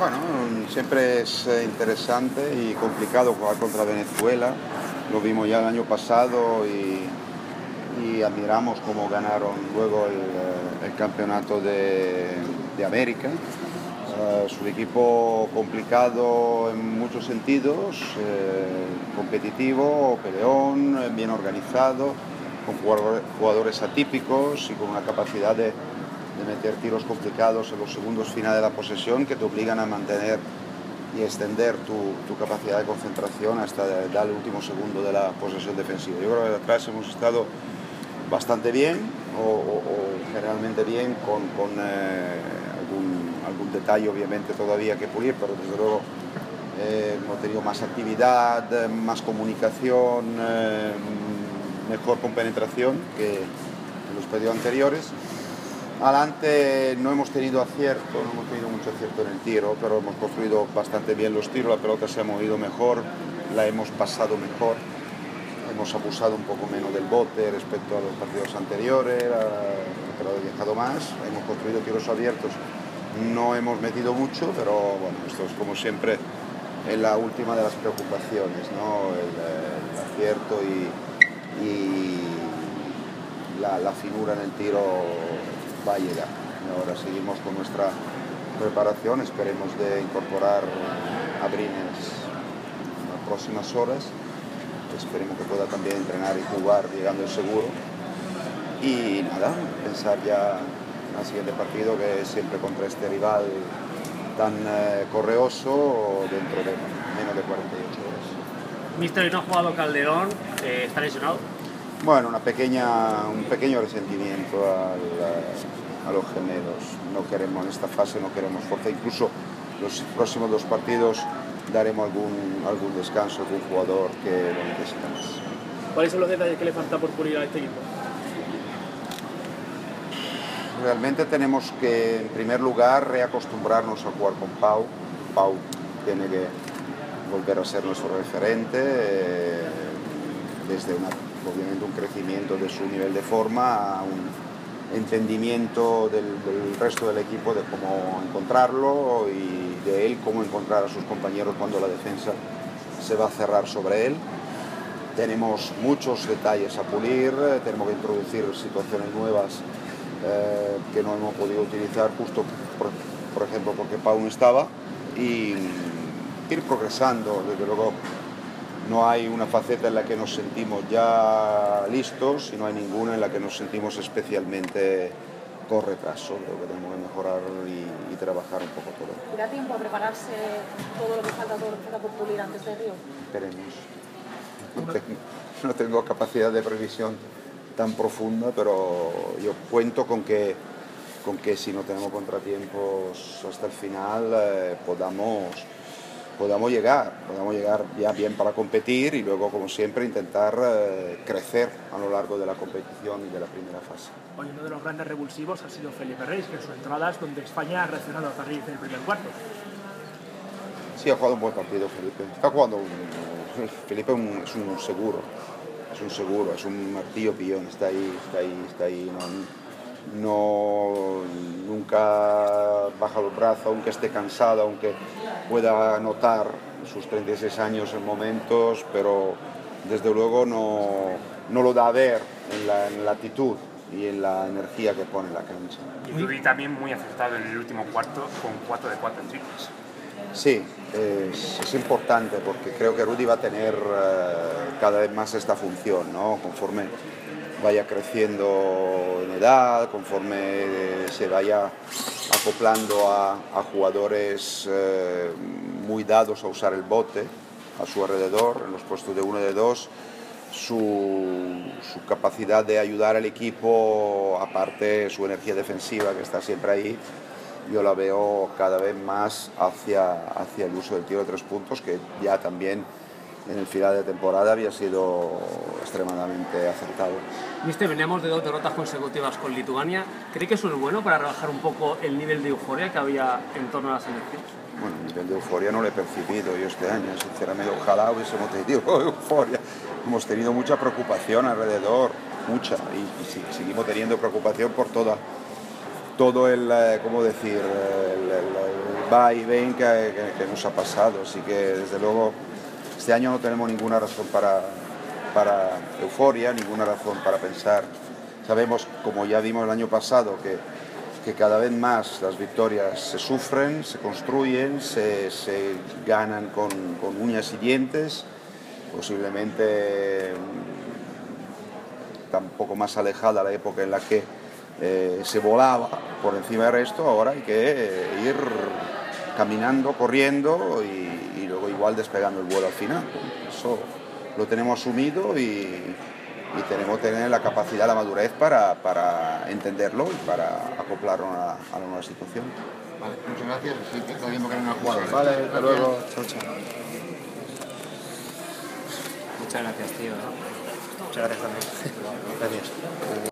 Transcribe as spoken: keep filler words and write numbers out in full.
Bueno, siempre es eh, interesante y complicado jugar contra Venezuela. Lo vimos ya el año pasado y, y admiramos cómo ganaron luego el, eh, el campeonato de, de América. Uh, es un equipo complicado en muchos sentidos, eh, competitivo, peleón, bien organizado, con jugadores, jugadores atípicos y con una capacidad de, de meter tiros complicados en los segundos finales de la posesión que te obligan a mantener y extender tu, tu capacidad de concentración hasta dar el último segundo de la posesión defensiva. Yo creo que atrás hemos estado bastante bien o, o, o generalmente bien con, con eh, algún, algún detalle obviamente todavía que pulir, pero desde luego eh, hemos tenido más actividad, más comunicación, eh, mejor compenetración que en los periodos anteriores. Adelante no hemos tenido acierto, no hemos tenido mucho acierto en el tiro, pero hemos construido bastante bien los tiros, la pelota se ha movido mejor, la hemos pasado mejor, hemos abusado un poco menos del bote respecto a los partidos anteriores, pero he dejado más, hemos construido tiros abiertos, no hemos metido mucho, pero bueno, esto es como siempre es la última de las preocupaciones, ¿no? el, el acierto y, y la, la finura en el tiro va a llegar. Ahora seguimos con nuestra preparación, esperemos de incorporar a Brines en las próximas horas, esperemos que pueda también entrenar y jugar llegando el seguro y nada, pensar ya al siguiente partido, que es siempre contra este rival tan eh, correoso dentro de menos de cuarenta y ocho horas. Mister, hoy no ha jugado Calderón, eh, ¿está lesionado? Bueno, una pequeña, un pequeño resentimiento al, a, a los gemelos. No queremos, en esta fase no queremos fuerza. Incluso los próximos dos partidos daremos algún, algún descanso a algún jugador que lo necesita más. ¿Cuáles son los detalles que le falta por pulir a este equipo? Realmente tenemos que, en primer lugar, reacostumbrarnos a jugar con Pau. Pau tiene que volver a ser nuestro referente, eh, desde una obviamente un crecimiento de su nivel de forma, a un entendimiento del, del resto del equipo de cómo encontrarlo y de él cómo encontrar a sus compañeros cuando la defensa se va a cerrar sobre él. Tenemos muchos detalles a pulir, tenemos que introducir situaciones nuevas eh, que no hemos podido utilizar justo, por, por ejemplo, porque Pau no estaba, y ir progresando. Desde luego no hay una faceta en la que nos sentimos ya listos y no hay ninguna en la que nos sentimos especialmente con retraso. Creo que tenemos que mejorar y, y trabajar un poco todo. ¿Da tiempo a prepararse todo lo que falta, todo lo que falta por pulir antes de Río? Esperemos. No tengo, no tengo capacidad de previsión tan profunda, pero yo cuento con que, con que si no tenemos contratiempos hasta el final eh, podamos... podamos llegar, podamos llegar ya bien para competir y luego, como siempre, intentar eh, crecer a lo largo de la competición y de la primera fase. Hoy uno de los grandes revulsivos ha sido Felipe Reyes, que en sus entradas donde España ha reaccionado a París en el primer cuarto. Sí, ha jugado un buen partido Felipe. Está jugando un, Felipe un, es un seguro, es un seguro, es un martillo pillón, está ahí, está ahí, está ahí. No, no, nunca baja los brazos, aunque esté cansado, aunque pueda notar sus treinta y seis años en momentos, pero desde luego no, no lo da a ver en la, en la actitud y en la energía que pone en la cancha. Y Rudy también muy acertado en el último cuarto con cuatro de cuatro en triples. Sí, es, es importante porque creo que Rudy va a tener eh, cada vez más esta función, ¿no? Conforme vaya creciendo en edad, conforme se vaya acoplando a, a jugadores eh, muy dados a usar el bote a su alrededor, en los puestos de uno y de dos, su, su capacidad de ayudar al equipo, aparte su energía defensiva que está siempre ahí, yo la veo cada vez más hacia, hacia el uso del tiro de tres puntos, que ya también en el final de temporada había sido extremadamente acertado. Mister, veníamos de dos derrotas consecutivas con Lituania. ¿Cree que eso es bueno para rebajar un poco el nivel de euforia que había en torno a la selección? Bueno, el nivel de euforia no lo he percibido yo este año, sinceramente. Ojalá hubiésemos tenido euforia. Hemos tenido mucha preocupación alrededor, mucha, y, y sí, seguimos teniendo preocupación por toda, todo el, ¿cómo decir?, el, el, el va y ven que, que, que nos ha pasado. Así que desde luego este año no tenemos ninguna razón para, para euforia, ninguna razón para pensar. Sabemos, como ya vimos el año pasado, que, que cada vez más las victorias se sufren, se construyen, se, se ganan con, con uñas y dientes, posiblemente tampoco más alejada la época en la que eh, se volaba por encima del resto. Ahora hay que eh, ir caminando, corriendo y, y luego igual despegando el vuelo al final. Eso lo tenemos asumido y, y tenemos que tener la capacidad, la madurez para, para entenderlo y para acoplarlo a, a la nueva situación. Vale, muchas gracias. Sí, que está viendo que no ha jugado. Vale, hasta luego. Chao, chao. Muchas gracias, tío. Muchas gracias también. Gracias.